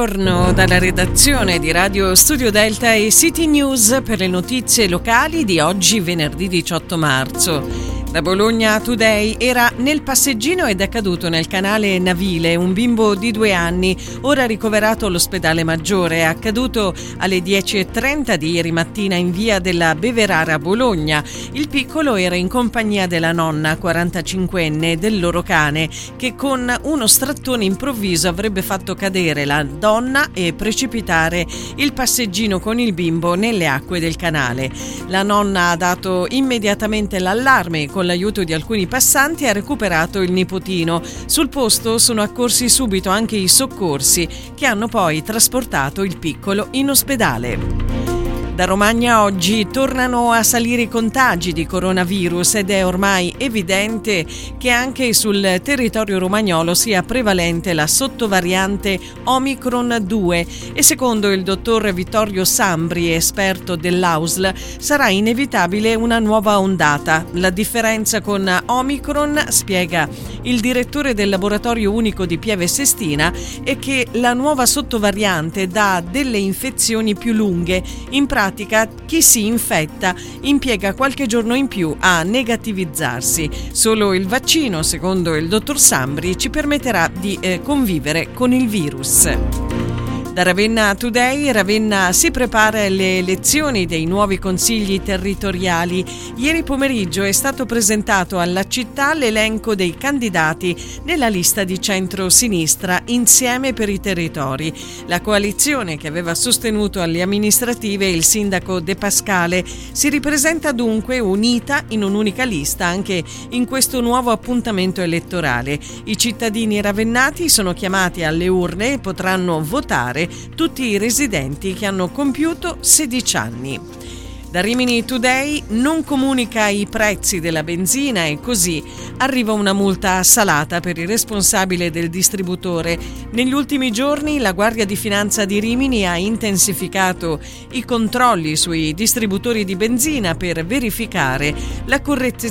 Buongiorno dalla redazione di Radio Studio Delta e City News per le notizie locali di oggi venerdì 18 marzo. Da Bologna Today era nel passeggino ed è caduto nel canale Navile un bimbo di 2 anni, ora ricoverato all'ospedale Maggiore. È accaduto alle 10:30 di ieri mattina in via della Beverara a Bologna. Il piccolo era in compagnia della nonna, 45enne, del loro cane, che con uno strattone improvviso avrebbe fatto cadere la donna e precipitare il passeggino con il bimbo nelle acque del canale. La nonna ha dato immediatamente l'allarme. Con l'aiuto di alcuni passanti ha recuperato il nipotino. Sul posto sono accorsi subito anche i soccorsi, che hanno poi trasportato il piccolo in ospedale. Da Romagna oggi tornano a salire i contagi di coronavirus ed è ormai evidente che anche sul territorio romagnolo sia prevalente la sottovariante Omicron 2 e secondo il dottor Vittorio Sambri, esperto dell'AUSL, sarà inevitabile una nuova ondata. La differenza con Omicron, spiega il direttore del laboratorio unico di Pieve Sestina, è che la nuova sottovariante dà delle infezioni più lunghe. In pratica chi si infetta impiega qualche giorno in più a negativizzarsi. Solo il vaccino, secondo il dottor Sambri, ci permetterà di convivere con il virus. Da Ravenna Today, Ravenna si prepara alle elezioni dei nuovi consigli territoriali. Ieri pomeriggio è stato presentato alla città l'elenco dei candidati nella lista di centro-sinistra Insieme per i Territori. La coalizione che aveva sostenuto alle amministrative il sindaco De Pascale si ripresenta dunque unita in un'unica lista anche in questo nuovo appuntamento elettorale. I cittadini ravennati sono chiamati alle urne e potranno votare tutti i residenti che hanno compiuto 16 anni. Da Rimini Today non comunica i prezzi della benzina e così arriva una multa salata per il responsabile del distributore. Negli ultimi giorni la Guardia di Finanza di Rimini ha intensificato i controlli sui distributori di benzina per verificare la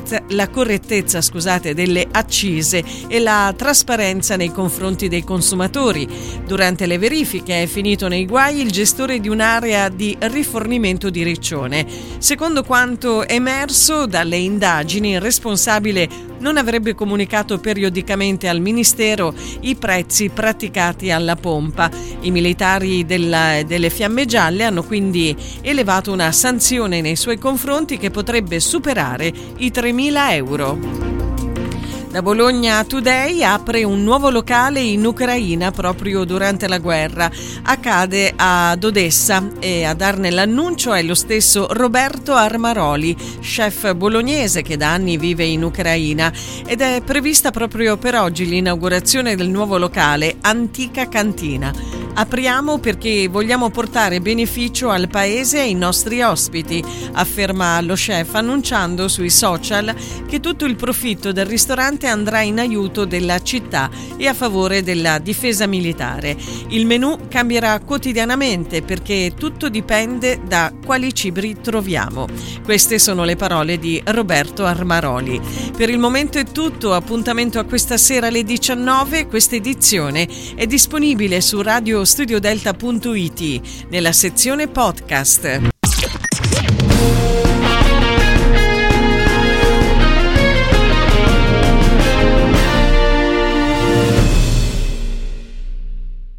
correttezza delle accise e la trasparenza nei confronti dei consumatori. Durante le verifiche è finito nei guai il gestore di un'area di rifornimento di Riccione. Secondo quanto emerso dalle indagini, il responsabile non avrebbe comunicato periodicamente al Ministero i prezzi praticati alla pompa. I militari delle Fiamme Gialle hanno quindi elevato una sanzione nei suoi confronti che potrebbe superare i 3.000 euro. Da Bologna Today apre un nuovo locale in Ucraina proprio durante la guerra. Accade ad Odessa e a darne l'annuncio è lo stesso Roberto Armaroli, chef bolognese che da anni vive in Ucraina, ed è prevista proprio per oggi l'inaugurazione del nuovo locale Antica Cantina. Apriamo perché vogliamo portare beneficio al paese e ai nostri ospiti, afferma lo chef annunciando sui social che tutto il profitto del ristorante andrà in aiuto della città e a favore della difesa militare. Il menù cambierà quotidianamente perché tutto dipende da quali cibi troviamo. Queste sono le parole di Roberto Armaroli. Per il momento è tutto, appuntamento a questa sera alle 19. Questa edizione è disponibile su radiostudiodelta.it nella sezione podcast.